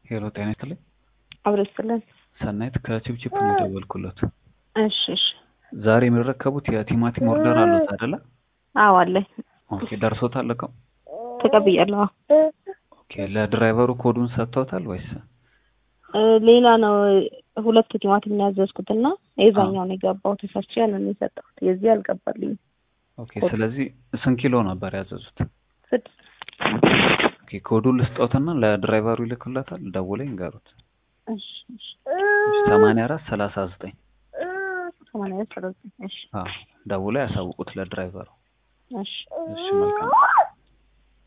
ሄሎ ጤና ይስጥልኝ። አብረስልን ሰናይት ከቺፕቺፕ ነው የደወልኩለት። እሺ ዛሬ የሚረከቡት የቲማቲም ኦርደር አሉት አይደለ? አዎ አለኝ። ኦኬ ደርሶታል እኮ? ተቀብያለሁ። ኦኬ ለድራይቨሩ ኮዱን ሰጥተውታል ወይስ? ሌላ ነው ሁለት ቲማቲም ነው ያዘዝኩትና የዛኛው ነው የገባው ተሰርቼ ያንን የሰጠሁት የዚህ አልገባልኝ። ኦኬ ስለዚህ ስንት ኪሎ ነበር ያዘዙት? 6 ኦኬ ኮዱን ልስጠውትና ለድራይቨሩ ይልክለታል። ደውለኝ ንገሩት። እሺ 8439 8439 እሺ ደውለው ያሳውቁት ለድራይቨሩ። እሺ መልካም